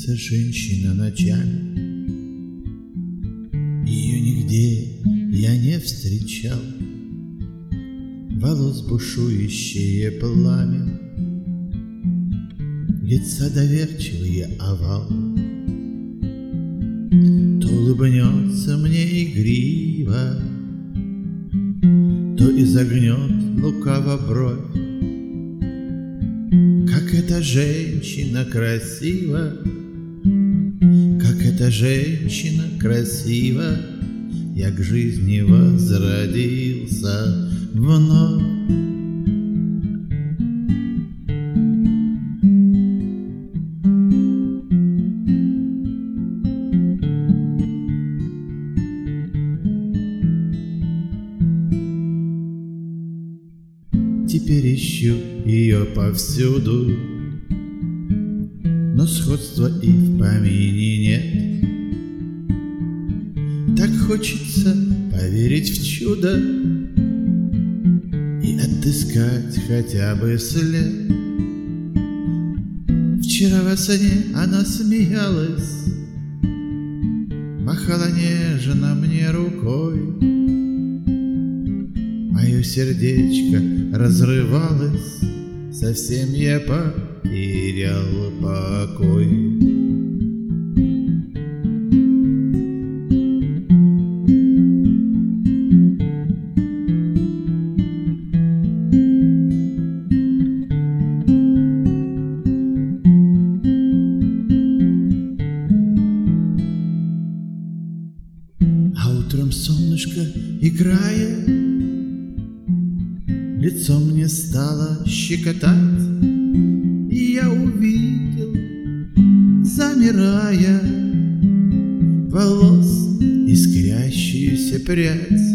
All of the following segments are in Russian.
снится женщина ночами. Ее нигде я не встречал. Волос бушующее пламя, лица доверчивый овал. То улыбнется мне игриво, то изогнет лукаво бровь. Как эта женщина красива, как эта женщина красива, я к жизни возродился вновь. Теперь ищу ее повсюду, но сходства и в помине нет. Так хочется поверить в чудо и отыскать хотя бы след. Вчера во сне она смеялась, махала нежно мне рукой. Мое сердечко разрывалось, совсем я потерял покой. А утром солнышко, играя, лицо мне стало щекотать, и я увидел, замирая, волос искрящуюся прядь,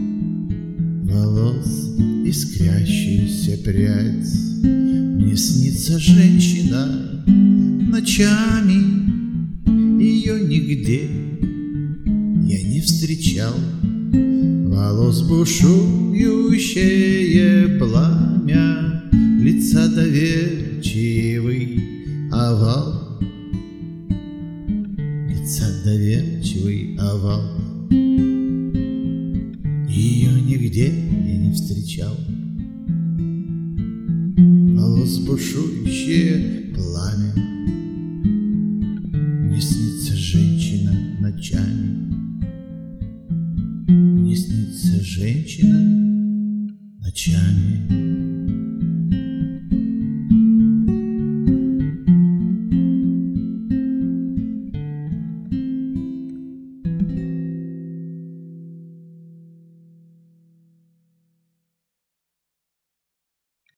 волос искрящуюся прядь. Мне снится женщина ночами, ее нигде я не встречал. Волос бушующее пламя, лица доверчивый овал, лица доверчивый овал. Ее нигде я не встречал. Волос бушующее пламя, мне снится женщина ночами. Мне снится женщина ночами.